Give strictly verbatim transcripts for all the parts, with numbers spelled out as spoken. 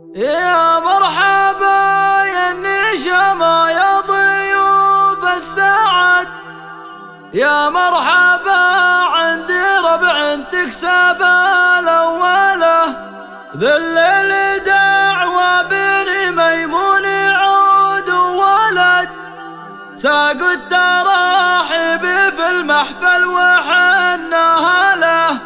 يا مرحبا يا النشما يا ضيوف السعد، يا مرحبا عندي ربع تكسب الأولى، ذل الدعوى بن ميمون عود ولد، ساق التراحب في المحفل وحنا له.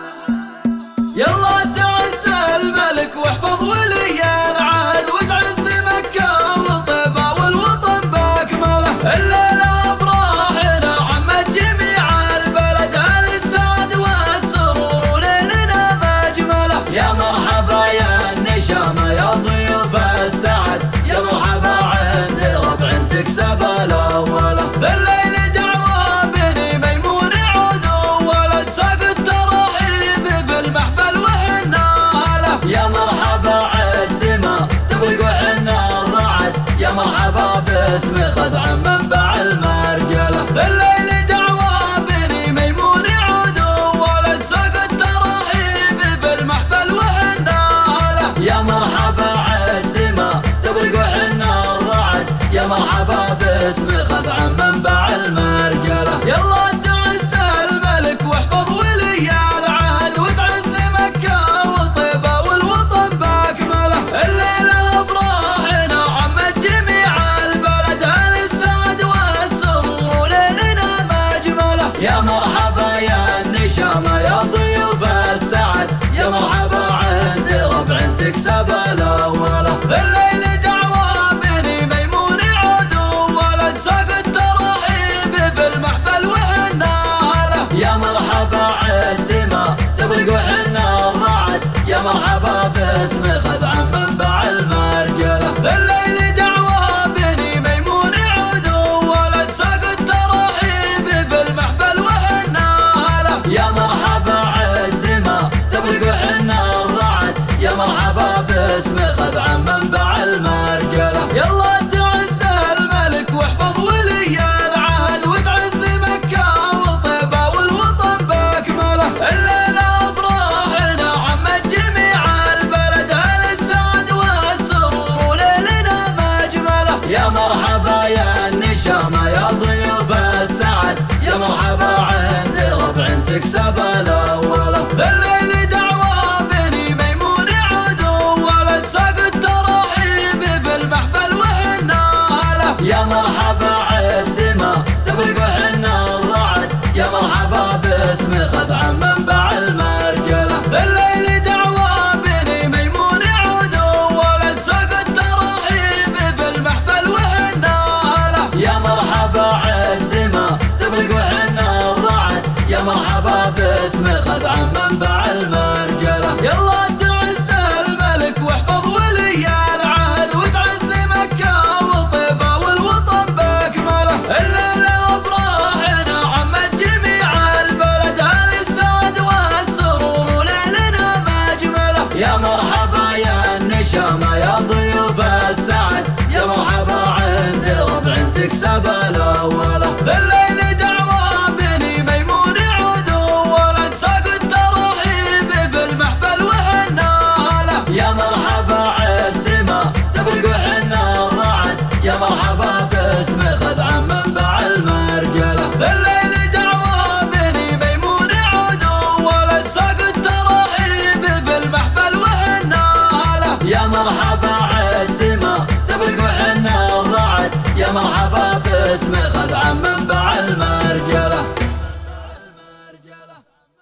يلا تعز الملك واحفظ ولي العهد، وتعز مكة وطيبة والوطن باكمله. الليلة افراحنا عمت جميع البلد، اهل السعد والسرور وليلنا مجمله. يا مرحبا يا النشامة يا ضيوف السعد، يا مرحبا عندي ربع تكسب الاولى، ذليل دعوى بني ميمون عود ولد، ساق التراحيب في المحفل وحنا له. يا مرحبا عالدماء تبرق وحنا الرعد، يا مرحبا باسم خذع منبع المرجله، ذليل دعوى بني ميمون عود ولد، ساق التراحيب في المحفل وحنا له. يا مرحبا عالدماء تبرق وحنا الرعد، يا مرحبا باسم خذع منبع المرجله. يلا تعز الملك واحفظ ولي العهد، وتعز مكة وطيبة والوطن باكمله. الليلة افراحنا عمت جميع البلد، اهل السعد والسرور وليلنا مجمله. يا مرحبا يا النشامة يا ضيوف السعد، يا مرحبا عندي ربع تكسب الاولى، ذليل دعوى بني ميمون عود ولد، ساق التراحيب في المحفل وحنا له. يا مرحبا عالدماء تبرق وحنا الرعد، يا مرحبا باسم خذع منبع المرجله، ذليل دعوى بني ميمون عود ولد، ساق التراحيب في المحفل وحنا له. يا مرحبا عالدماء تبرق وحنا الرعد، يا مرحبا باسم خذع منبع المرجله. يلا تعز الملك واحفظ ولي العهد، وتعز مكة وطيبة والوطن باكمله. الليلة افراحنا عمت جميع البلد، اهل السعد والسرور وليلنا مجمله. يا مرحبا يا النشامة يا ضيوف السعد، يا مرحبا عندي ربع تكسب الاولى، ذليل دعوى بني ميمون عود ولد، ساق التراحيب في المحفل وحنا له. يا مرحبا عالدماء تبرق وحنا الرعد، يا مرحبا باسم خذع منبع المرجله، ذليل دعوى بني ميمون عود ولد، ساق التراحيب في المحفل وحنا له. يا مرحبا عالدماء تبرق وحنا الرعد، يا مرحبا باسم خذع منبع المرجله. يلا تعز الملك واحفظ ولي العهد، وتعز مكة وطيبة والوطن باكمله. الليلة افراحنا عمت جميع البلد، اهل السعد والسرور وليلنا مجمله. يا مرحبا يا النشامة يا ضيوف السعد، يا مرحبا عندي ربع تكسب الاولى، ذليل دعوى بني ميمون عود ولد، ساق التراحيب في المحفل وحنا له. يا مرحبا عالدماء تبرق وحنا الرعد، يا مرحبا باسم خذع منبع المرجله، ذليل دعوى بني ميمون عود ولد، ساق التراحيب في المحفل وحنا له. يا مرحبا عالدماء تبرق وحنا الرعد، يا مرحبا باسم خذع منبع المرجله.